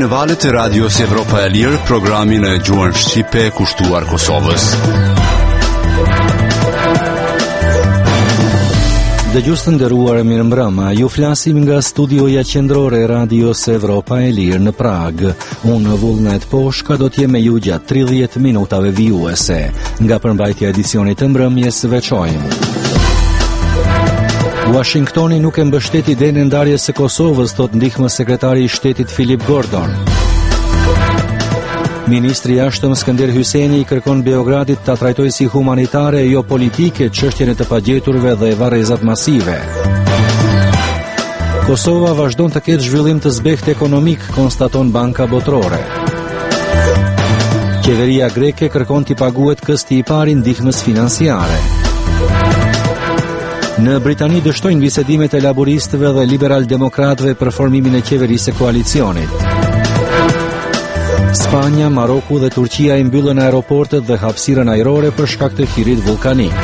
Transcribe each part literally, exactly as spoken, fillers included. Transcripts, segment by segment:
valët e Radios Evropa e Lirë, programin e gjuhën shqipe kushtuar Kosovës. Dëgjues të nderuar, mirëmbrëma. Ju flasim nga studioja qendrore e Radios Evropa e Lirë në Prag. Unë Vullnet Poshka do t'jem me ju gjatë tridhjetë minutave vijuese. Nga përmbajtja e edicionit të mbrëmjes veçojmë. Washingtoni nuk e mbështet idenë e ndarjes së Kosovës, thot ndihmës sekretari i shtetit Philip Gordon. Ministri i Jashtëm Skënder Hyjseni i kërkon Beogradit ta trajtojë si humanitare e jo politike çështjen e të pagjeturve dhe varrezat masive. Kosova vazhdon të ketë zhvillim të zbehtë ekonomik, konstaton Banka Botërore. Qeveria greke kërkon t'i paguhet kësti i pari ndihmës financiare. Në Britani dështojnë bisedimet e laboristëve dhe liberal-demokratëve për formimin e qeverisë së koalicionit. Spanja, Maroku dhe Turqia i mbyllën aeroportet dhe hapësirën ajrore për shkak të hirit vulkanik.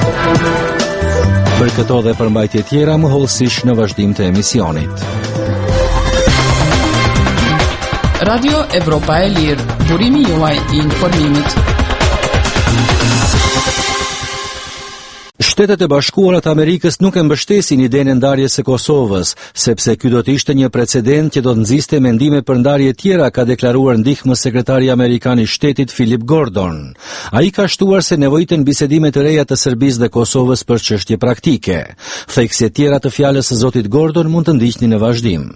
Për këto dhe përmbajtje tjera më hollësisht në vazhdim të emisionit. Radio Evropa e Lirë, burimi juaj i informimit. Shtetet e Bashkuara të Amerikës nuk e mbështesin idenë e ndarjes së Kosovës, sepse ky do të ishte një precedent që do të nxiste mendime për ndarje tjera, ka deklaruar ndihmës sekretari amerikan i shtetit Philip Gordon. Ai ka shtuar se nevojiten bisedime të reja të Serbisë dhe Kosovës për çështje praktike. Theksje tjera të fjalës së zotit Gordon mund të ndiqni në vazhdim.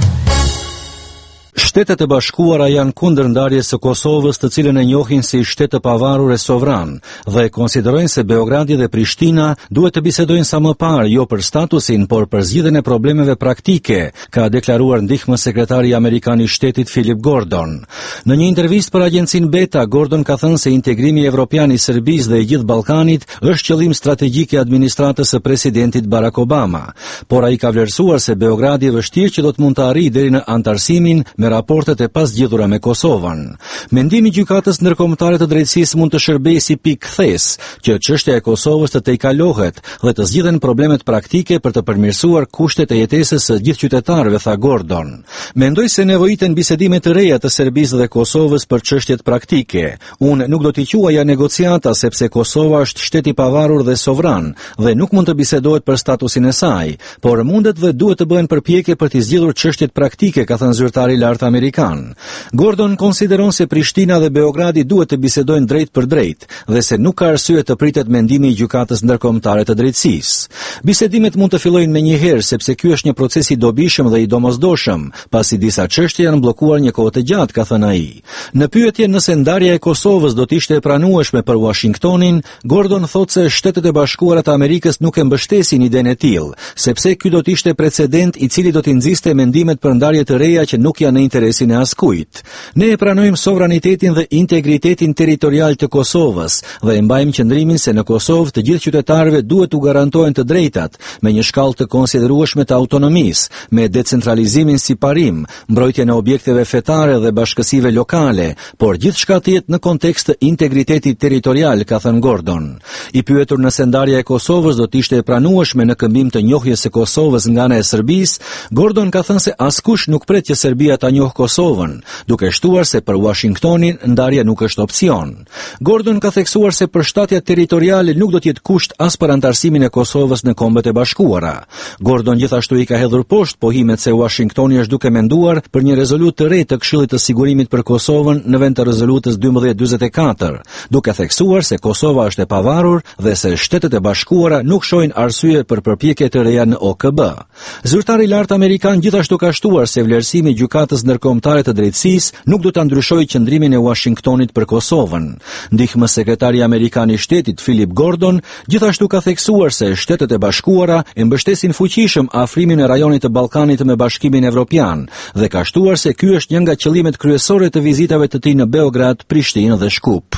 Shtetet e Bashkuara janë kundër ndarjes së Kosovës, të cilën e njohin si shtet të pavarur e sovran, dhe konsiderojnë se Beogradi dhe Prishtina duhet të bisedojnë sa më parë, jo për statusin, por për zgjidhjen e problemeve praktike, ka deklaruar ndihmës sekretari amerikan i shtetit Philip Gordon. Në një intervistë për agjencinë Beta, Gordon ka thënë se integrimi evropian i Serbisë dhe i gjithë Ballkanit është qëllim strategjik i administratës së presidentit Barack Obama, por ai ka vlerësuar se Beogradi vështirë që do të mund të arrijë deri në antarësimin me raportet e pasgjidhura me Kosovën. Mendimi i gjykatës ndërkombëtare të drejtësisë mund të shërbejë si pikëthes që çështja e Kosovës të tejkalohet dhe të zgjidhen problemet praktike për të përmirësuar kushtet e jetesës së gjithë qytetarëve, tha Gordon. Mendoj se nevojiten bisedime të reja të Serbisë dhe Kosovës për çështjet praktike. Unë nuk do t'i quaja negociata sepse Kosova është shtet i pavarur dhe sovran dhe nuk mund të bisedohet për statusin e saj, por mundet dhe duhet të bëhen përpjekje për të zgjidhur çështjet praktike, ka thënë zyrtari i lartë amerikan. Gordon konsideron se Prishtina dhe Beogradi duhet të bisedojnë drejt për drejt dhe se nuk ka arsye të pritet mendimi i gjykatës ndërkombëtare të drejtësisë. Bisedimet mund të fillojnë menjëherë sepse ky është një proces i dobishëm dhe i domosdoshëm, pasi disa çështje janë bllokuar një kohë të gjatë, ka thënë ai. Në pyetje nëse ndarja e Kosovës do të ishte e pranueshme për Washingtonin, Gordon thotë se Shtetet e Bashkuara të Amerikës nuk e mbështesin idenë e tillë, sepse ky do të ishte precedent i cili do të nxiste mendimet për ndarje të reja që nuk janë në interesin e askujt. Ne e pranojmë sovranitetin dhe integritetin territorial të Kosovës dhe e mbajmë qëndrimin se në Kosovë të gjithë qytetarëve duhet u garantohen të drejtat me një shkallë të konsiderueshme të autonomisë, me decentralizimin si parim, mbrojtjen e objekteve fetare dhe bashkësive lokale, por gjithçka të jetë në kontekst të integritetit territorial, ka thënë Gordon. I pyetur nëse ndarja e Kosovës do të ishte e pranueshme në këmbim të njohjes së Kosovës nga ana e Serbisë, Gordon ka thënë se askush nuk pret që Serbia ta njohë Kosovën, duke shtuar se për Washingtonin ndarja nuk është opcion. Gordon ka theksuar se përshtatja territoriale nuk do të jetë kusht as për antarësimin e Kosovës në Kombet e Bashkuara. Gordon gjithashtu i ka hedhur poshtë pohimet se Washingtoni është duke menduar për një rezolutë të re të Këshillit të Sigurimit për Kosovën në vend të rezolutës dymbëdhjetë dyzet e katër, duke theksuar se Kosova është e pavarur dhe se Shtetet e Bashkuara nuk shohin arsye për përpjekje të reja në O K B. Zyrtari i lartë amerikan gjithashtu ka shtuar se vlerësimi i gjykatës ndërkombëtare të drejtësisë nuk do ta ndryshojë qëndrimin e Washingtonit për Kosovën. Ndihmës sekretari amerikan i shtetit Philip Gordon gjithashtu ka theksuar se Shtetet e Bashkuara e mbështesin fuqishëm afrimin e rajonit të Ballkanit me Bashkimin Evropian dhe ka shtuar se ky është një nga qëllimet kryesore të vizitave të tij në Beograd, Prishtinë dhe Shkup.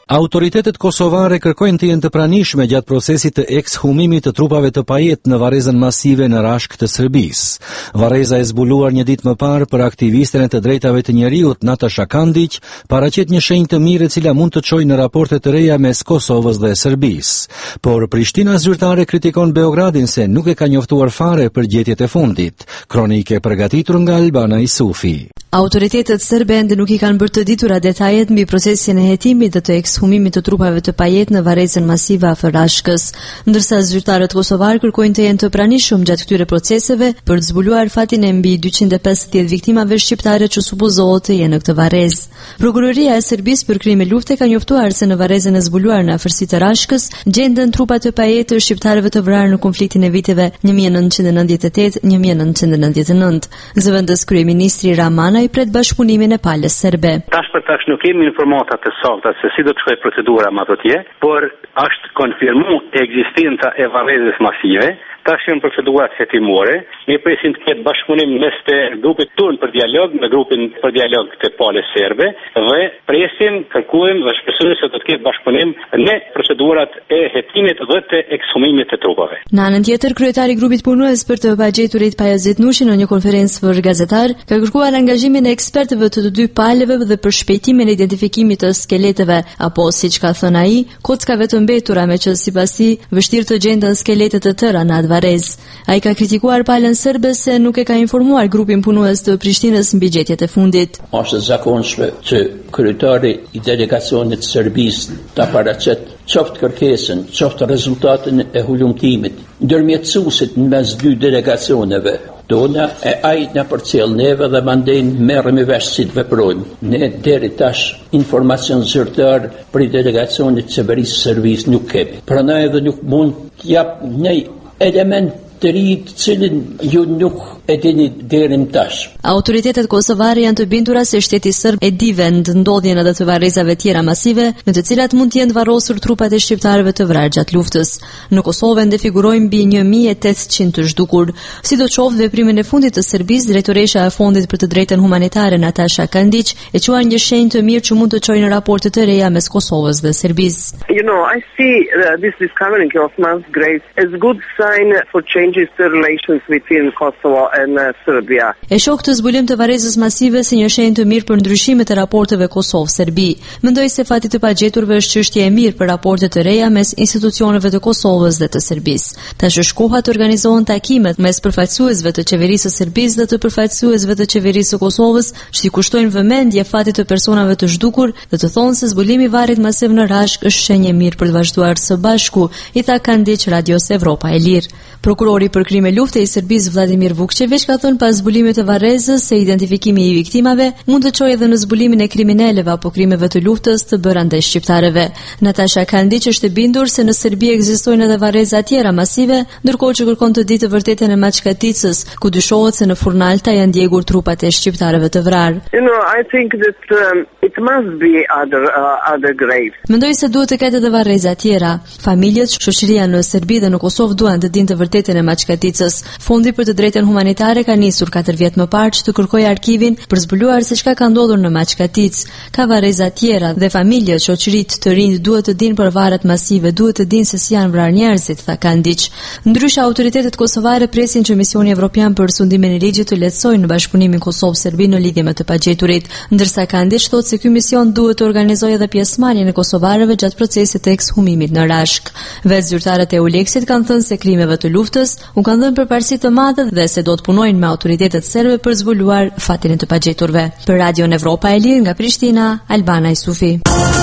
Autoritetet kosovare kërkojnë të jenë të pranishme gjatë procesit të ekshumimit të trupave të Pajet në varrezën masive në Rashk të Serbisë. Varreza e zbuluar një ditë më parë për aktivisten e të drejtave të njeriut Nataša Kandić paraqet një shenjë të mirë e cila mund të çojë në raporte të reja mes Kosovës dhe Serbisë. Por Prishtina zyrtare kritikon Beogradin se nuk e ka njoftuar fare për gjetjet e fundit. Kronikë e përgatitur nga Albana Isufi. Autoritetet serbe ende nuk i kanë bërë të ditura detajet mbi procesin e hetimit dhe të ekshumimit të trupave të Pajet në varrezën masive afër Rashkës, ndërsa zyrtarët kosovar kërkojnë të jenë të pranishëm gjatë këtyre proceseve për të zbuluar fatin e mbi dyqind e pesëdhjetë viktimave shqiptare që supozohet të jenë në këtë varrezë. Prokuroria e Serbisë për krime lufte ka njoftuar se në varrezën e zbuluar në afërsitë të Rashkës gjenden trupat të Pajet të shqiptarëve të vrarë në konfliktin e viteve një mijë e nëntëqind e nëntëdhjetë e tetë - një mijë e nëntëqind e nëntëdhjetë e nëntë. Zëvendës kryeministri Ramana i pret bashkëpunimin e palës serbe. Tash për tash nuk kemi informata të sakta se si do të shkojë procedura më atje, por është konfirmuar ekzistenca e varrezës masive. Tash janë procedurat hetimore, ne presim të ketë bashkëpunim mes të grupit ton për dialog me grupin për dialog të palës serbe dhe presim, kërkojmë dhe shpresojmë se do të ketë bashkëpunim në procedurat e hetimit dhe të ekshumimit të trupave. Në anën tjetër, kryetari i grupit punues për të pagjeturit Pajazit Nushi në një konferencë për gazetar ka kërkuar angazhimin e ekspertëve të të dy palëve dhe për shpejtimin e identifikimit të skeleteve, apo siç ka thënë ai, kockave të mbetura me që sipas tij vështirë të gjenden skeletet të tëra në varrez. Ai ka kritikuar palën serbe se nuk e ka informuar grupin punues të Prishtinës mbi gjetjet e fundit. Është e zakonshme që kryetari i delegacionit Serbisë ta paraqet qoftë kërkesën, qoftë rezultatin e hulumtimit ndërmjetësuesit në mes dy delegacioneve. Dona e ai na përcjell neve dhe mandej merremi vesh si të veprojmë. Ne deri tash informacion zyrtar për delegacionit të qeverisë së Serbisë nuk kemi. Prandaj edhe nuk mund të jap një element të ri të cilin ju nuk e dini deri më tash. Autoritetet kosovare janë të bindura se shteti serb e di vend ndodhjen edhe të varrezave tjera masive, në të cilat mund të jenë varrosur trupat e shqiptarëve të vrarë gjatë luftës. Në Kosovë ende figurojnë mbi një mijë e tetëqind të zhdukur. Sidoqoftë, veprimin e fundit të Serbisë, drejtoresha e Fondit për të drejtën humanitare Nataša Kandić e quan një shenjë të mirë që mund të çojë në raporte të reja mes Kosovës dhe Serbisë. You know, I see uh, this discovery of Osman's grace as good sign for changes to relations between Kosovo and uh, Serbia. E shoh këtë zbulim të varrezës masive si një shenjë të mirë për ndryshimet e raporteve Kosovë-Serbi. Mendoj se fati të pagjeturve është çështje e mirë për raporte të reja mes institucioneve të Kosovës dhe të Serbisë. Tash është koha të organizohen takimet mes përfaqësuesve të qeverisë së Serbisë dhe të përfaqësuesve të qeverisë së Kosovës, që i kushtojnë vëmendje fatit të personave të zhdukur dhe të thonë se zbulimi i varrit masiv në Rashk është shenjë e mirë për të vazhduar së bashku, i tha Kandić Radios Evropa e Lirë. Prokurori për krime lufte i Serbisë Vladimir Vukčević ka thënë pas zbulimit të varrezës se identifikimi i viktimave mund të çojë edhe në zbulimin e kriminaleve apo krimeve të luftës të bëra ndaj shqiptarëve. Nataša Kandić është e bindur se në Serbi ekzistojnë edhe varreza tjera masive, ndërkohë që kërkon të ditë të vërtetën e Maçkaticës, ku dyshohet se në Furnalta janë ndjekur trupat e shqiptarëve të vrarë. You know, I think that um, it must be other uh, other graves. Mendoj se duhet të ketë edhe varreza tjera. Familjet, shoqëria në Serbi dhe në Kosovë duan të dinë të vërtetën e Maçkaticës. Fondi për të drejtën humanitare ka nisur katër vjet më parë që të kërkojë arkivin për zbuluar se çka ka ndodhur në Maçkatic. Ka varreza tjera dhe familjet, shoqëritë të rinj duhet të dinë për varret masive, duhet të dinë se si janë vrarë njerëzit, tha Kandić. Ndryshe, autoritetet kosovare presin që misioni evropian për sundimin e ligjit të lehtësojë në bashkëpunimin Kosovë-Serbi në lidhje me të pagjeturit, ndërsa Kandić thotë se ky mision duhet të organizojë edhe pjesëmarrjen e kosovarëve gjatë procesit të ekshumimit në Rashk. Vetë zyrtarët e Euleksit kanë thënë se krimeve të luftës u kanë dhënë përparësi të madhe dhe se do të punojnë me autoritetet serbe për zbuluar fatin e të pagjeturve. Për Radion Evropa e Lirë nga Prishtina, Albana Isufi.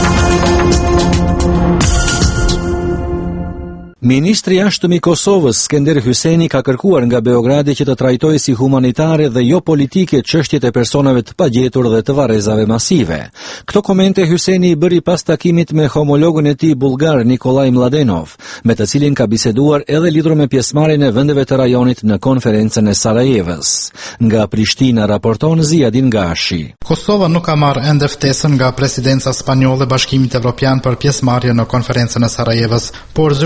Ministri i jashtëm i Kosovës, Skender Hyseni, ka kërkuar nga Beogradi që të trajtojë si humanitare dhe jo politike çështjet e personave të pagjetur dhe të varrezave masive. Këto komente Hyseni i bëri pas takimit me homologun e tij bullgar Nikolaj Mladenov, me të cilin ka biseduar edhe lidhur me pjesëmarrjen e vendeve të rajonit në konferencën e Sarajevës. Nga Prishtina raporton Ziadin Gashi. Kosova nuk ka marrë ende ftesën nga presidenca spanjolle Bashkimit Evropian për pjesëmarrje në konferencën e Sarajevës, por zyrtarët në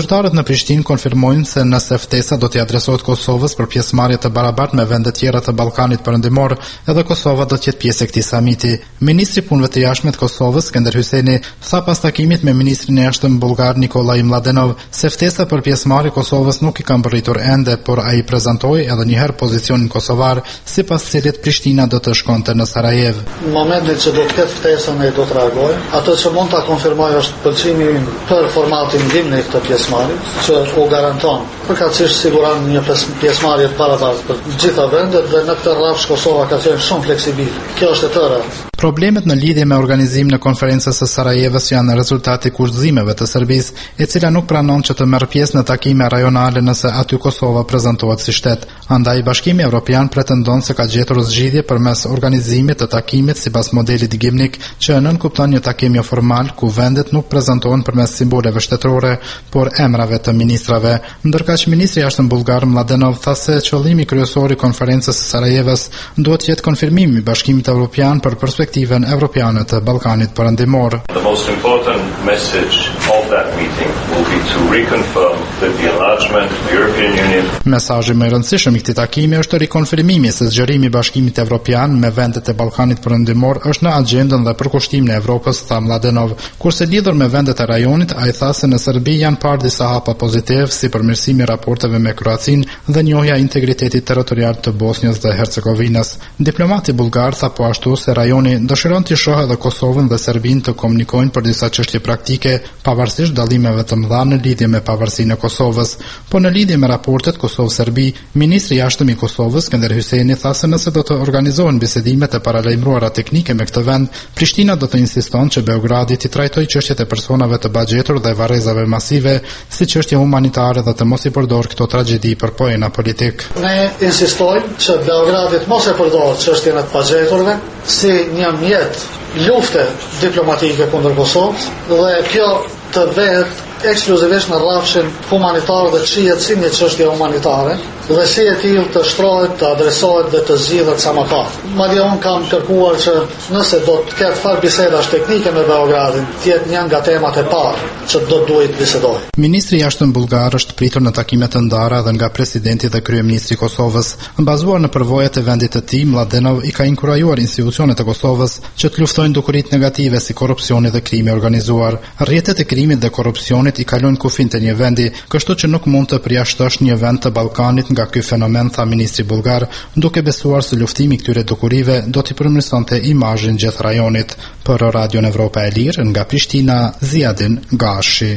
Prishtinë konfirmojnë se nëse ftesa do t'i adresohet Kosovës për pjesëmarrje të barabartë me vende tjera të Ballkanit Perëndimor, edhe Kosova do të jetë pjesë e këtij samiti. Ministri i Punëve të Jashtme të Kosovës, Skënder Hyjseni, tha pas takimit me ministrin e jashtëm bullgar Nikolaj Mladenov se ftesa për pjesëmarrje Kosovës nuk i ka mbërritur ende, por ai prezantoi edhe një herë pozicionin kosovar, sipas cilit Prishtina do të shkonte në Sarajevo. Në momentin që do të ketë ftesën, ne do të reagojmë. Ato që mund ta konfirmoj është pëlqimi im për formatin ndihmë në këtë pjesëmarrje, që u garanton përkatësisht siguron një pjesëmarrje të barabartë për të gjitha vendet dhe në këtë rrafsh Kosova ka qenë shumë fleksibile. Kjo është e tëra. Problemet në lidhje me organizimin e konferencës së Sarajevës janë rezultati i kurthëzimeve të Serbisë, e cila nuk pranon që të merr pjesë në takime rajonale nëse aty Kosova prezantohet si shtet. Andaj Bashkimi Evropian pretendon se ka gjetur zgjidhje përmes organizimit të takimit sipas modelit Gimnik, që nënkupton një takim jo formal ku vendet nuk prezantohen përmes simboleve shtetërore, por emrave të ministrave. Ndërkaq ministri i jashtëm bullgar Mladenov tha se qëllimi kryesor i konferencës së Sarajevës duhet të jetë konfirmimi i Bashkimit Evropian për perspektivën evropiane të Ballkanit Perëndimor. The most important message of that meeting will be to reconfirm that the enlargement of the European Union. Mesazhi më i rëndësishëm i këtij takimi është rikonfirmimi se zgjerimi i Bashkimit Evropian me vendet e Ballkanit Perëndimor është në agjendën dhe përkushtimin e Evropës, tha Mladenov. Kurse lidhur me vendet e rajonit, ai tha se në Serbi janë parë disa hapa pozitiv, si përmirësimi i raporteve me Kroacinë dhe njohja e integritetit territorial të Bosnjës dhe Hercegovinës. Diplomati bullgar tha po ashtu se rajoni dëshiron të shohë edhe Kosovën dhe Serbinë të komunikojnë për disa çështje praktike, pavarësisht dallimeve të mëdha në lidhje me pavarësinë e Kosovës. Po në lidhje me raportet Kosovë-Serbi, ministri i jashtëm i Kosovës, Skënder Hyjseni, tha se nëse do të organizohen bisedime të paralajmëruara teknike me këtë vend, Prishtina do të insiston që Beogradi t'i trajtojë çështjet e personave të baxhetur dhe varrezave masive si çështje humanitare dhe të mos i përdor këto tragjedi për pojena politik. Ne insistojmë që Beogradi të mos e përdorë çështjen e të baxheturve si një mjet lufte diplomatike kundër Kosovës dhe kjo të vetë ekskluzivisht në rrafshin humanitar dhe shihet si një çështje humanitare dhe si e tillë të shtrohet, të adresohet dhe të zgjidhet sa më parë. Madje unë kam kërkuar që nëse do të ketë fal bisedash teknike me Beogradin, të jetë një nga temat e parë që do të duhet bisedojë. Ministri i jashtëm bullgar është pritur në takime të ndara dhe nga presidenti dhe kryeministri i Kosovës. Bazuar në përvojat e vendit të tij, Mladenov i ka inkurajuar institucionet e Kosovës që të luftojnë dukuritë negative si korrupsioni dhe krimi organizuar. Rrjetet e krimit dhe korrupsionit i kalojnë kufin të një vendi, kështu që nuk mund të përjashtosh një vend të Ballkanit nga ky fenomen, tha ministri bullgar, duke besuar se luftimi i këtyre dukurive do t'i përmirësonte imazhin gjithë rajonit. Për Radion Evropa e Lirë nga Prishtina, Ziadin Gashi.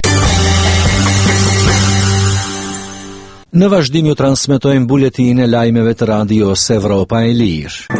Në vazhdim ju transmetojmë buletin e lajmeve të Radios Evropa e Lirë.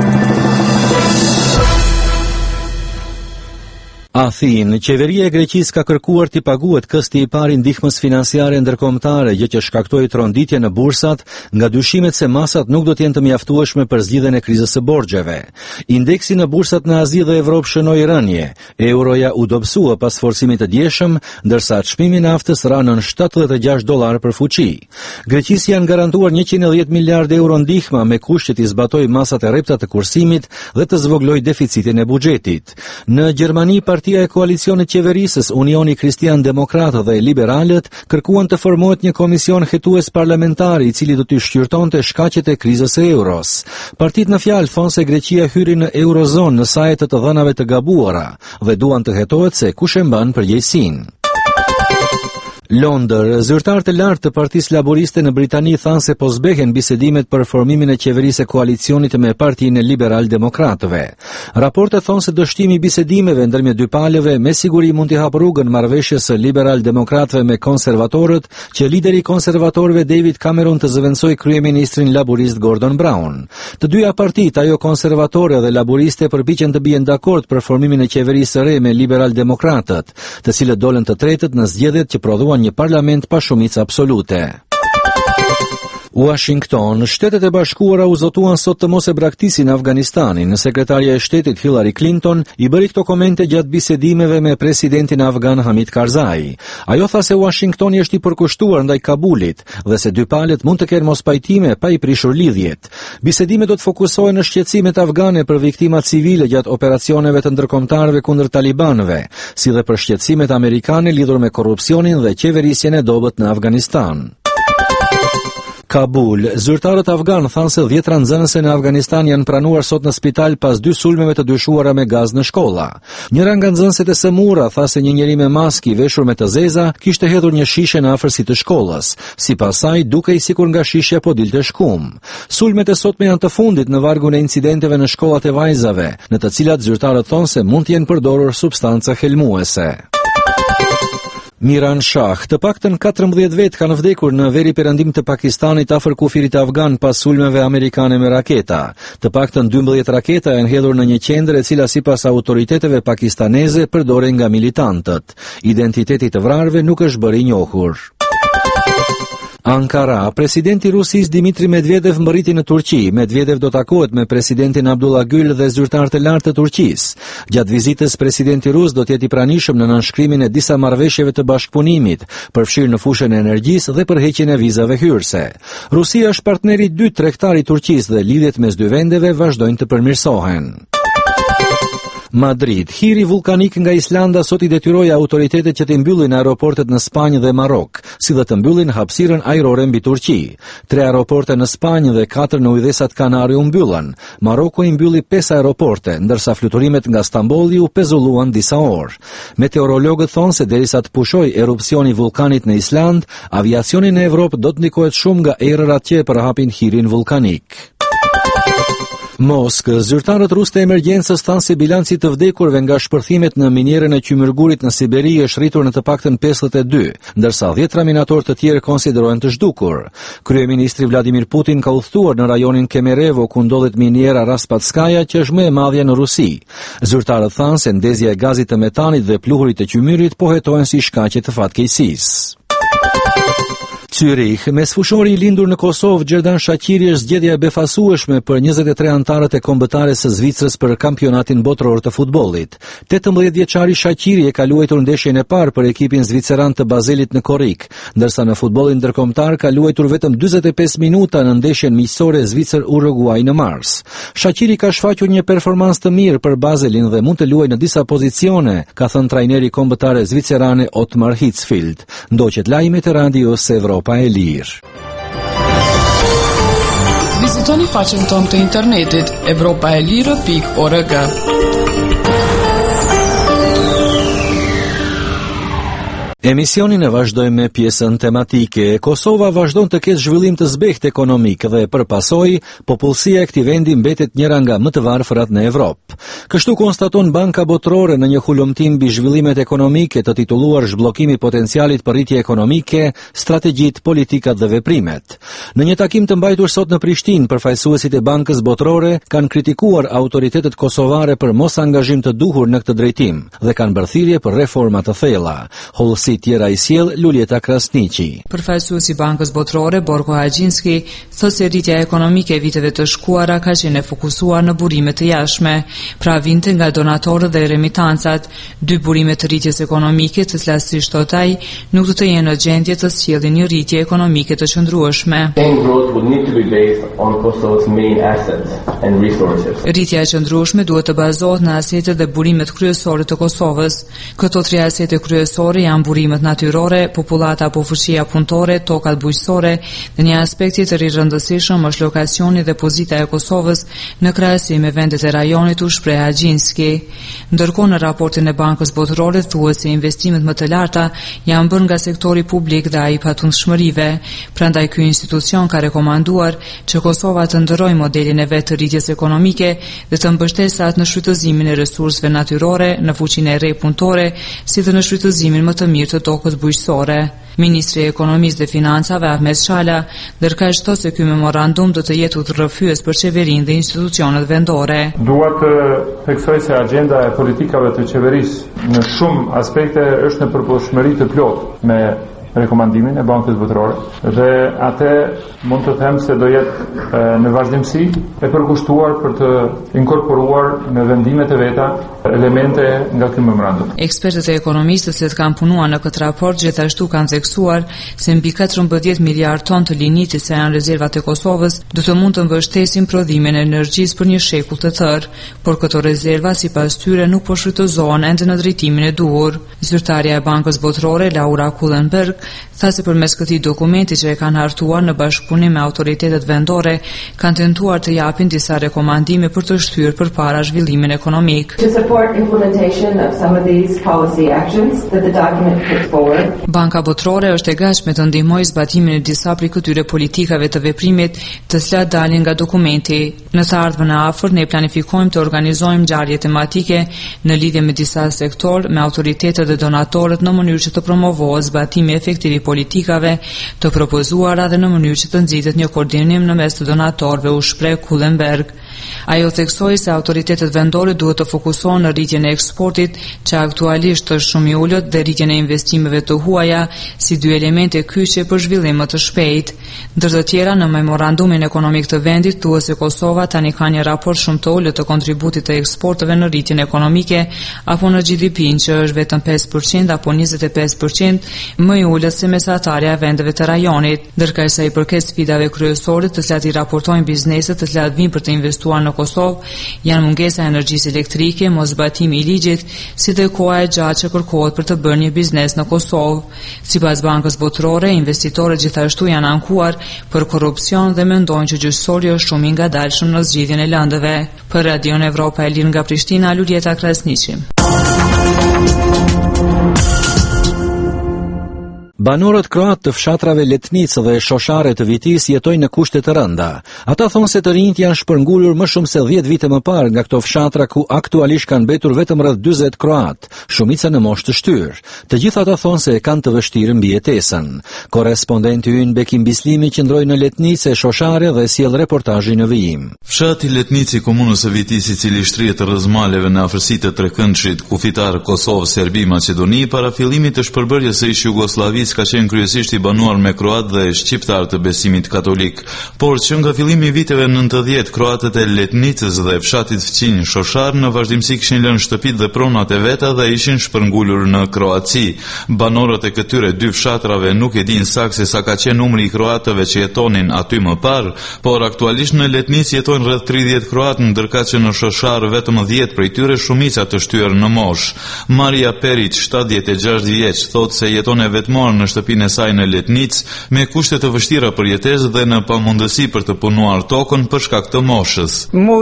Athinë, qeveria e Greqisë ka kërkuar t'i paguhet kësti i parë i ndihmës financiare ndërkombëtare, gjë që shkaktoi tronditje në bursat nga dyshimet se masat nuk do të jenë të mjaftueshme për zgjidhjen e krizës së borxheve. Indeksi në bursat në Azi dhe Evropë shënoi rënje. Euroja u dobësua pas forcimit të djeshëm, ndërsa çmimi i naftës ra në shtatëdhjetë e gjashtë dollar për fuqi. Greqisë janë garantuar njëqind e dhjetë miliardë euro ndihma me kusht që t'i zbatojë masat e rrepta të kursimit dhe të zvogëlojë deficitin e buxhetit. Në Gjermani, Partia e koalicionit qeverisës Unioni Kristian Demokratë dhe Liberalët kërkuan të formohet një komision hetues parlamentar i cili do të shqyrtonte shkaqet e krizës së euros. Partitë në fjalë thonë se Greqia hyri në eurozonë në sajet të të dhënave të gabuara dhe duan të hetohet se kush e mban përgjegjësinë. Londër, zyrtarët e lartë të Partisë Laboriste në Britani thanë se po zbehen bisedimet për formimin e qeverisë së koalicionit me Partinë e Liberal-Demokratëve. Raportet thonë se dështimi i bisedimeve ndërmjet dy palëve me siguri mund t'i hapë rrugën marrëveshjes së Liberal-Demokratëve me konservatorët, që lideri i konservatorëve David Cameron të zëvendësoj kryeministrin laborist Gordon Brown. Të dyja partitë, ajo konservatore dhe laboriste, përpiqen të bien dakord për formimin e qeverisë së re me Liberal-Demokratët, të cilët dolën të tretët në zgjedhjet që prodhuan një parlament pa shumicë absolute. Washington, Shtetet e Bashkuara u zotuan sot të mos e braktisin Afganistanin. Sekretarja e shtetit Hillary Clinton i bëri këto komente gjatë bisedimeve me presidentin afgan Hamid Karzai. Ajo tha se Washingtoni është i përkushtuar ndaj Kabulit dhe se dy palët mund të kenë mos pajtime pa i prishur lidhjet. Bisedimet do të fokusohen në shqetësimet afgane për viktimat civile gjatë operacioneve të ndërkombëtarëve kundër talibanëve, si dhe për shqetësimet amerikane lidhur me korrupsionin dhe qeverisjen e dobët në Afganistan. Kabul, zyrtarët afgan thanë se dhjetra nxënëse në Afganistan janë pranuar sot në spital pas dy sulmeve të dyshuara me gaz në shkolla. Njëra nga nxënëset e Semura tha se një njeri me maskë i veshur me të zeza kishte hedhur një shishe në afërsi të shkollës. Sipas saj, dukej sikur nga shishja po dilte shkum. Sulmet e sotme janë të fundit në vargun e incidenteve në shkollat e vajzave, në të cilat zyrtarët thonë se mund të jenë përdorur substanca helmuese. Miran Shah, të paktën katërmbëdhjetë vet kanë vdekur në veri perëndim të Pakistanit afër kufirit afgan pas sulmeve amerikane me raketa. Të paktën dymbëdhjetë raketa janë hedhur në një qendër e cila sipas autoriteteve pakistaneze përdoren nga militantët. Identiteti i të vrarëve nuk është bërë i njohur. Ankara, presidenti Rusisë Dmitri Medvedev mbërriti në Turqi. Medvedev do takohet me presidentin Abdullah Gül dhe zyrtarët e lartë të Turqisë. Gjatë vizitës, presidenti rus do të jetë i pranishëm në nënshkrimin e disa marrëveshjeve të bashkëpunimit, përfshirë në fushën e energjisë dhe përheqjen e vizave hyrëse. Rusia është partneri i dytë tregtar i Turqisë dhe lidhjet mes dy vendeve vazhdojnë të përmirësohen. Madrid, hiri vulkanik nga Islanda sot i detyroi autoritetet që të mbyllin aeroportet në Spanjë dhe Marok, si dhe të mbyllin hapësirën ajrore mbi Turqi. Tre aeroporte në Spanjë dhe katër në Ujdesat Kanare u mbyllën. Maroku i mbylli pesë aeroporte, ndërsa fluturimet nga Stambolli u pezulluan disa orë. Meteorologët thonë se derisa të pushojë erupsioni i vulkanit në Island, aviacioni në Evropë do të ndikohet shumë nga errët atje për hapin hirin vulkanik. Moskë, zyrtarët rusë të emergjencës thanë se bilanci të vdekurve nga shpërthimet në minierën e Qymërgurit në Siberi është rritur në të paktën pesëdhjetë e dy, ndërsa dhjetra minatorë të tjerë konsiderohen të zhdukur. Kryeministri Vladimir Putin ka udhëtuar në rajonin Kemerevo ku ndodhet miniera Raspatskaja, që është më e madhja në Rusi. Zyrtarët thanë se ndezja e gazit të metanit dhe pluhurit të qymyrit pohetohen si shkaqe të fatkeqësisë. Zürich, mesfushori i lindur në Kosovë, Gjerdan Shaqiri është zgjedhja e befasueshme për njëzet e tre antarët e kombëtares së Zvicrës për kampionatin botror të futbollit. tetëmbëdhjetë vjeçari Shaqiri e ka luajtur ndeshjen e parë për ekipin zviceran të Bazelit në Korrik, ndërsa në futbollin ndërkombëtar ka luajtur vetëm dyzet e pesë minuta në ndeshjen miqësore Zvicër-Uruguay në mars. Shaqiri ka shfaqur një performancë të mirë për Bazelin dhe mund të luajë në disa pozicione, ka thënë trajneri kombëtare zvicerane Otmar Hitzfeld. Ndoqet lajmet e radios Evropa e Lirë. Vizitoni faqen tonë të internetit evropa e lirë pikë org. Emisionin e vazhdojmë me pjesën tematike. Kosova vazhdon të ketë zhvillim të zbehtë ekonomik dhe për pasojë popullsia e këtij vendi mbetet njëra nga më të varfërat në Evropë. Kështu konstaton Banka Botërore në një hulumtim mbi zhvillimet ekonomike të titulluar Zhbllokimi i potencialit për rritje ekonomike, strategjitë, politikat dhe veprimet. Në një takim të mbajtur sot në Prishtinë, përfaqësuesit e Bankës Botërore kanë kritikuar autoritetet kosovare për mos angazhim të duhur në këtë drejtim dhe kanë bërë thirrje për reforma të thella. Hollësi tjera i sjell Luljeta Krasniqi. Përfaqësuesi i Bankës Botërore Borko Haxhinski thotë se rritja ekonomike e viteve të shkuara ka qenë e fokusuar në burime të jashtme, pra vinte nga donatorët dhe remitancat, dy burime të rritjes ekonomike të cilat si thot ai nuk do të jenë në gjendje të sjellin një rritje ekonomike të qëndrueshme. Rritja e qëndrueshme duhet të bazohet në asetet dhe burimet kryesore të Kosovës. Këto tre asete kryesore janë burimet natyrore, popullata apo fuqia punëtore, tokat bujqësore dhe një aspekt tjetër i rëndësishëm është lokacioni dhe pozita e Kosovës në krahasim me vendet e rajonit, u shpreh Haxhinski. Ndërkohë në raportin e Bankës Botërore thuhet se investimet më të larta janë bërë nga sektori publik dhe ai patundshmërive. Prandaj ky institucion ka rekomanduar që Kosova të ndërrojë modelin e vet të rritjes ekonomike dhe të mbështesat në shfrytëzimin e resurseve natyrore, në fuqinë e re punëtore, si dhe në shfrytëzimin më të mirë të tokës bujqësore. Ministri i Ekonomisë dhe Financave Ahmet Shala ndërkaq thotë se ky memorandum do të jetë udhërrëfyes për qeverinë dhe institucionet vendore. Dua të theksoj se agenda e politikave të qeverisë në shumë aspekte është në përputhshmëri të plotë me rekomandimin e Bankës Botërore dhe atë mund të them se do jetë në vazhdimsi e përkushtuar për të inkorporuar në vendimet e veta elemente nga ky memorandum. Ekspertët e ekonomistët që kanë punuar në këtë raport gjithashtu kanë theksuar se mbi katërmbëdhjetë miliardë ton të linitit se janë rezervat e Kosovës do të mund të mbështesin prodhimin e energjisë për një shekull të tërë, por këto rezerva sipas tyre nuk po shfrytëzohen ende në drejtimin e duhur. Zyrtarja e Bankës Botërore Laura Kullenberg tha se përmes këtij dokumenti që e kanë hartuar në bashkëpunim me autoritetet vendore kanë tentuar të japin disa rekomandime për të shtyrë përpara zhvillimin ekonomik. Banka Botërore është e gatshme të ndihmojë zbatimin e disa prej këtyre politikave të veprimit të cilat dalin nga dokumenti. Në të ardhmen e afërt ne planifikojmë të organizojmë ngjarje tematike në lidhje me disa sektor me autoritetet dhe donatorët në mënyrë që të promovohet zbatimi efektiv i politikave të propozuara dhe në mënyrë që të nxitet një koordinim në mes të donatorëve, u shpreh Kullenberg. Ajo theksoi se autoritetet vendore duhet të fokusohen në rritjen e eksportit, që aktualisht është shumë i ulët, dhe rritjen e investimeve të huaja si dy elemente kyçe për zhvillim më të shpejtë. Ndër të tjera, në memorandumin ekonomik të vendit thuhet se Kosova tani ka një raport shumë të ulët të kontributit të eksporteve në rritjen ekonomike apo në G D P-n, që është vetëm pesë përqind apo njëzet e pesë përqind më i ulët se mesatarja e vendeve të rajonit, ndërsa sa i përket sfidave kryesore të cilat i raportojnë bizneset të cilat vinë për të investuar në Kosovë janë mungesa e energjisë elektrike, mosbatimi i ligjit, si dhe koha e gjatë që kërkohet për të bërë një biznes në Kosovë. Sipas Bankës Botërore, investitorët gjithashtu janë ankuar për korrupsion dhe mendojnë që gjyqësori është shumë i ngadalshëm në zgjidhjen e lëndëve. Për Radion Evropa e Lirë nga Prishtina, Luljeta Krasniqi. Banorët kroat të fshatrave Letnicë dhe Shoshare të Vitis jetojnë në kushte të rënda. Ata thonë se të rinjt janë shpërngulur më shumë se dhjetë vite më parë nga këto fshatra ku aktualisht kanë mbetur vetëm rreth dyzet kroat, shumica në moshë të shtyrë. Të gjithë ata thonë se kanë të vështirë mbijetesën. Korrespondenti ynë Bekim Bislimi qëndroi në Letnicë e Shoshare dhe sjell reportazhin në vijim. Fshati Letnici, komunës së Vitis, i cili shtrihet rreth maleve në afërsitë të trekëndshit kufitar Kosovë, Serbi, Maqedoni, para fillimit të shpërbërjes së ish Jugosllavisë ka qenë kryesisht i banuar me kroat dhe shqiptar të besimit katolik, por që nga fillimi i viteve nëntëdhjetë kroatët e Letnicës dhe fshatit fqinj Shoshar në vazhdimsi kishin lënë shtëpitë dhe pronat e veta dhe ishin shpërngulur në Kroaci. Banorët e këtyre dy fshatrave nuk e dinë saktë sa ka qenë numri i kroatëve që jetonin aty më parë, por aktualisht në Letnicë jetojnë rreth tridhjetë kroatë, ndërka që në Shoshar vetëm dhjetë prej tyre, shumica të shtyrë në moshë. Maria Perić, shtatëdhjetë e gjashtë vjeç, thotë se jeton e vetmuar në shtëpinë e saj në Letnicë me kushte të vështira për jetesë dhe në pamundësi për të punuar tokën për shkak të moshës.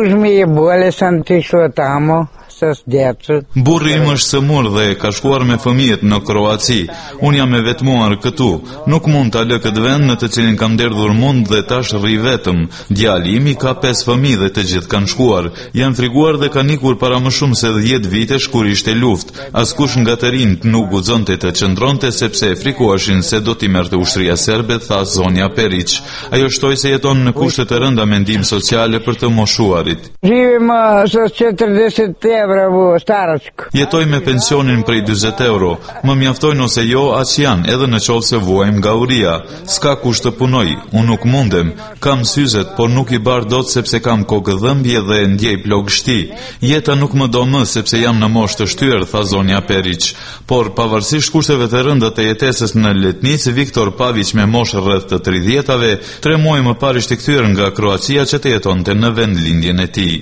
Burri im është sëmur dhe ka shkuar me fëmijët në Kroaci. Unë jam e vetmuar këtu. Nuk mund ta lë këtë vend në të cilin kam derdhur mund dhe tash rri vetëm. Djali im ka pesë fëmijë dhe të gjithë kanë shkuar. Janë friguar dhe kanë ikur para më shumë se dhjetë vitesh kur ishte luftë. Askush nga të rinjt nuk guxonte të qëndronte sepse e frikueshin se do t'i merrte ushtria serbe, tha zonja Perić. Ajo shtoi se jeton në kushte të rënda me ndihmë sociale për të moshuarit. Jetoj me pensionin prej dyzet euro. Më mjaftojnë ose jo, aq janë, edhe në qovë se vuajmë nga uria. Ska kush të punoj, unë nuk mundem. Kam syzet, por nuk i bar dot sepse kam kokëdhëmbje dhe ndjej plogështi. Jeta nuk më do më sepse jam në moshë të shtyrë, tha zonja Perić. Por pavarësisht kushteve të rënda të jetesës në Letnicë, Viktor Pavić me moshë rreth të tridhjetave, tre muaj më parë ishte kthyer nga Kroacia që të jetonte në vendlindjen e tij.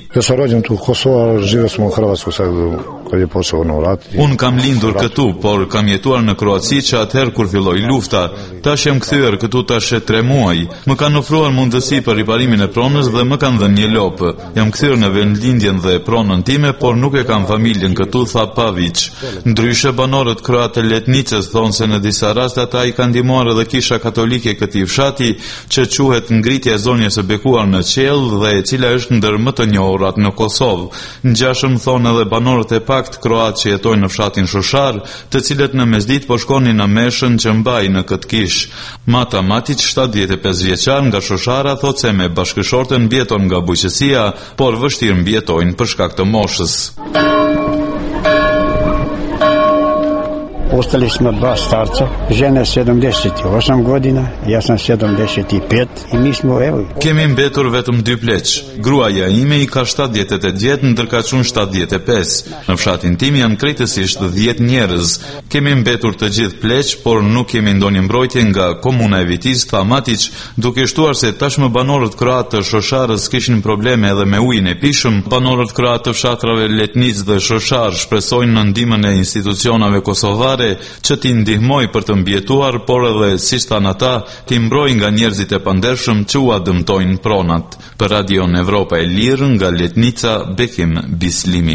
Unë kam lindur këtu, por kam jetuar në Kroaci që atëherë kur filloi lufta. Tash jam kthyer këtu tash e tre muaj. Më kanë ofruar mundësi për riparimin e pronës dhe më kanë dhënë një lopë. Jam kthyer në vendlindjen dhe pronën time, por nuk e kam familjen këtu, tha Pavić. Ndryshe, banorët kroatë të Letnicës thonë se në disa raste ata i kanë ndihmuar edhe kisha katolike këtij fshati, që quhet Ngritja e Zonjës së Bekuar në Qell dhe e cila është ndër më të njohurat në Kosovë. Ngjashëm thonë edhe banorët e pakt kroatë që jetojnë në fshatin Shoshar, të cilët në mesditë po shkonin në meshën që mbaj në këtë kish. Mata Matić, shtatëdhjetë e pesë vjeçar nga Shoshara, thotë se me bashkëshorten mbjeton nga bujqësia, por vështirë mbjetojnë për shkak të moshës. Postali smo dva starca, žena sedamdeset i osam godina, ja sam sedamdeset i pet i mi smo, evo. Kemi mbetur vetëm dy pleq. Gruaja ime i ka shtatëdhjetë e tetë, ndërka çun shtatëdhjetë e pesë. Në fshatin tim janë krejtësisht dhjetë njerëz. Kemi mbetur të gjithë pleq, por nuk kemi ndonjë mbrojtje nga komuna e Vitis, tha Matić, duke shtuar se tashmë banorët kroatë të Shosharës kishin probleme edhe me ujin e pishëm. Banorët kroatë të fshatrave Letnic dhe Shoshar shpresojnë në ndihmën e institucionave kosovare që t'i ndihmoj për të mbjetuar, por edhe siç thanë ata, t'i mbrojnë nga njerëzit e pandershëm që ua dëmtojnë pronat. Për Radion Evropa e Lirë nga Letnica, Bekim Bislimi.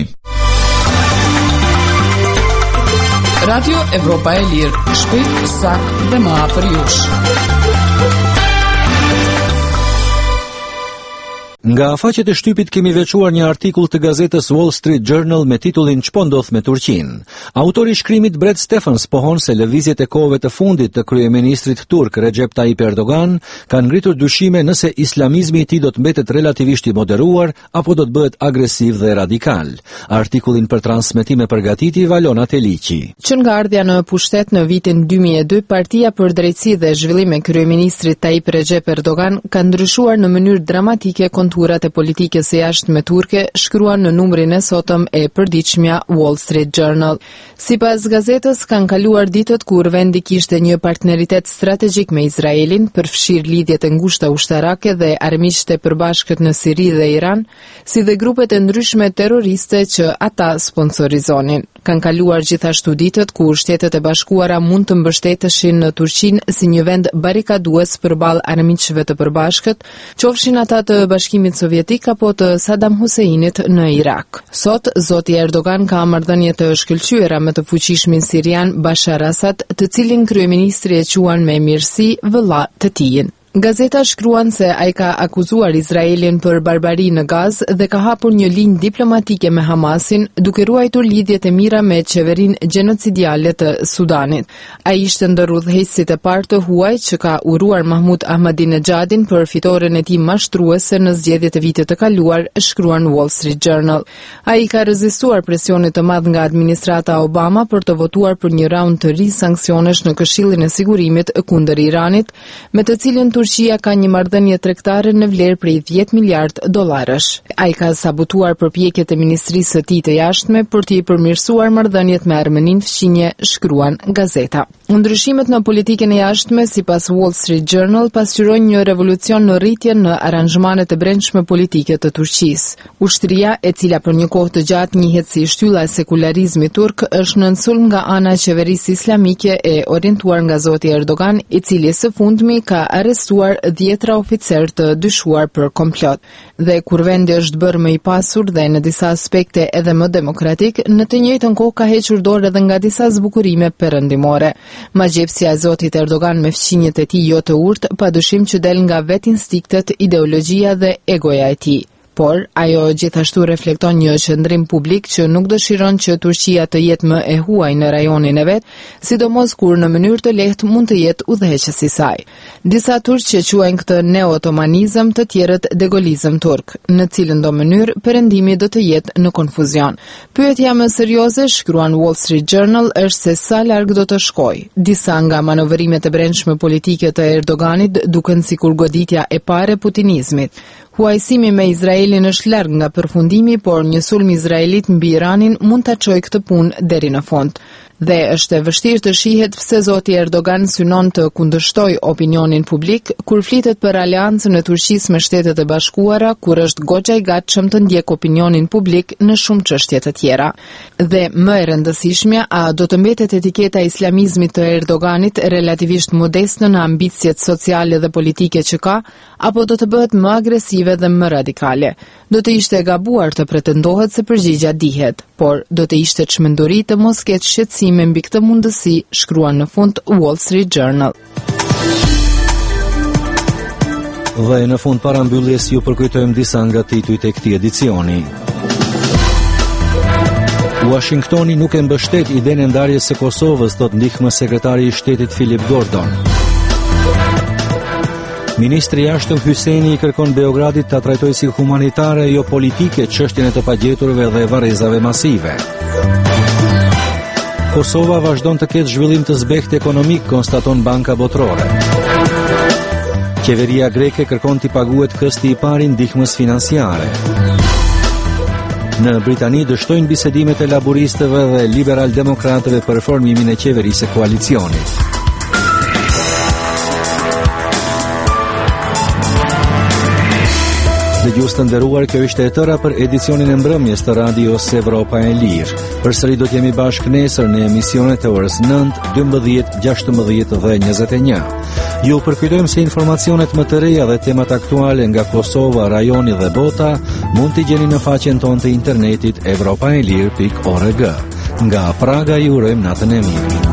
Radio Evropa e Lirë, shpejt, sakt dhe më afër jush. Nga faqet e shtypit kemi veçuar një artikull të gazetës Wall Street Journal me titullin "Ç'po ndodh me Turqinë". Autori i shkrimit Brett Stephens pohon se lëvizjet e kohëve të fundit të kryeministrit turk Recep Tayyip Erdogan kanë ngritur dyshime nëse islamizmi i tij do të mbetet relativisht i moderuar apo do të bëhet agresiv dhe radikal. Artikullin për transmetim e përgatiti Valona Teliqi. Që nga ardhja në pushtet në vitin dy mijë e dy, Partia për Drejtësi dhe Zhvillim e kryeministrit Tayyip Recep Erdogan ka ndryshuar në mënyrë dramatike konturat e politikës së jashtme turke, shkruan në numrin e sotëm e përditshmja Wall Street Journal. Sipas gazetës, kanë kaluar ditët kur vendi kishte një partneritet strategjik me Izraelin, përfshir lidhjet e ngushta ushtarake dhe armiqtë e përbashkët në Siri dhe Iran, si dhe grupet e ndryshme terroriste që ata sponsorizonin. Kanë kaluar gjithashtu ditët kur Shtetet e Bashkuara mund të mbështeteshin në Turqinë si një vend barikadues përballë armiqëve të përbashkët, qofshin ata të Bashkimit Sovjetik apo të Saddam Huseinit në Irak. Sot, zoti Erdogan ka marrëdhënie të shkëlqyera me të fuqishmin sirian Bashar Assad, të cilin kryeministri e quan me mirësi vëlla të tij. Gazeta shkruan se ai ka akuzuar Izraelin për barbari në Gaz dhe ka hapur një linjë diplomatike me Hamasin, duke ruajtur lidhjet e mira me qeverinë gjenocidiale të Sudanit. Ai ishte ndër udhëheqësit e parë të huaj që ka uruar Mahmud Ahmadinejadin për fitoren e tij mashtruese në zgjedhjet e vitit të kaluar, shkruan Wall Street Journal. Ai ka rezistuar presionit të madh nga administrata Obama për të votuar për një raund të ri sanksionesh në Këshillin e Sigurimit kundër Iranit, me të cilin Turqia ka një marrëdhënie tregtare në vlerë prej dhjetë miliard dollarësh. Ai ka sabotuar përpjekjet e ministrisë së tij të jashtme për t'i përmirësuar marrëdhëniet me Armeninë fqinje, shkruan gazeta. Ndryshimet në politikën e jashtme, sipas Wall Street Journal, pasqyrojnë një revolucion në rritje në aranzhmanet e brendshme politike të Turqisë. Ushtria, e cila për një kohë të gjatë njihet si shtylla e sekularizmit turk, është në sulm nga ana e qeverisë islamike e orientuar nga zoti Erdogan, i cili së fundmi ka arrestuar dhjetra oficer të dyshuar për komplot. Dhe kur vendi është bërë më i pasur dhe në disa aspekte edhe më demokratik, në të njëjtën kohë ka hequr dorë edhe nga disa zbukurime perëndimore. Magjepsia e zotit Erdogan me fqinjet e tij jo të urtë, padyshim që del nga vet instiktet, ideologjia dhe egoja e tij. Por, ajo gjithashtu reflekton një qëndrim publik që nuk dëshiron që Turqia të jetë më e huaj në rajonin e vet, sidomos kur në mënyrë të lehtë mund të jetë udhëheqës i saj. Disa turq që quajnë këtë neo-otomanizëm, të tjerët degolizëm turk, në cilën do mënyrë perëndimi do të jetë në konfuzion. Pyetja më serioze, shkruan Wall Street Journal, është se sa larg do të shkojë. Disa nga manovrimet e brendshme politike të Erdoganit duken sikur goditja e parë e putinizmit. Huajsimi me Izraelin është larg nga përfundimi, por një sulm izraelit mbi Iranin mund ta çojë këtë punë deri në fund. Dhe është e vështirë të shihet pse zoti Erdogan synon të kundërshtoj opinionin publik kur flitet për aleancën e Turqisë me Shtetet e Bashkuara, kur është goxha i gatshëm të ndjek opinionin publik në shumë çështje të tjera. Dhe më e rëndësishmja, a do të mbetet etiketa e islamizmit të Erdoganit relativisht modeste në ambicjet sociale dhe politike që ka, apo do të bëhet më agresive dhe më radikale? Do të ishte e gabuar të pretendohet se përgjigja dihet, por do të ishte çmenduri të mos ketë shqetësime mbi këtë mundësi, shkruan në fund Wall Street Journal. Dhe në fund parambylljes ju përkujtojmë disa nga titujt e këtij edicioni. Washingtoni nuk e mbështet idenë e ndarjes së Kosovës, thot ndihmë sekretari i shtetit Philip Gordon. Ministri i jashtëm Hyseini i kërkon Beogradit ta trajtojë si humanitare, jo politike, çështjen e të pagjeturve dhe varrezave masive. Kosova vazhdon të ketë zhvillim të zbehtë ekonomik, konstaton Banka Botërore. Qeveria greke kërkon t'i paguhet kësti i pari ndihmës financiare. Në Britani dështojnë bisedimet e laburistëve dhe liberal-demokratëve për formimin e qeverisë së koalicionit. Dëgjues të nderuar, kjo ishte e tëra për edicionin e mbrëmjes të radios Evropa e Lirë. Përsëri do të jemi bashkë nesër në emisionet e orës nëntë, dymbëdhjetë, gjashtëmbëdhjetë dhe njëzet e një. Ju përkujtojmë se informacionet më të reja dhe temat aktuale nga Kosova, rajoni dhe bota mund t'i gjeni në faqen tonë të internetit evropaelir pikë org. Nga Praga ju urojmë natën e mirë.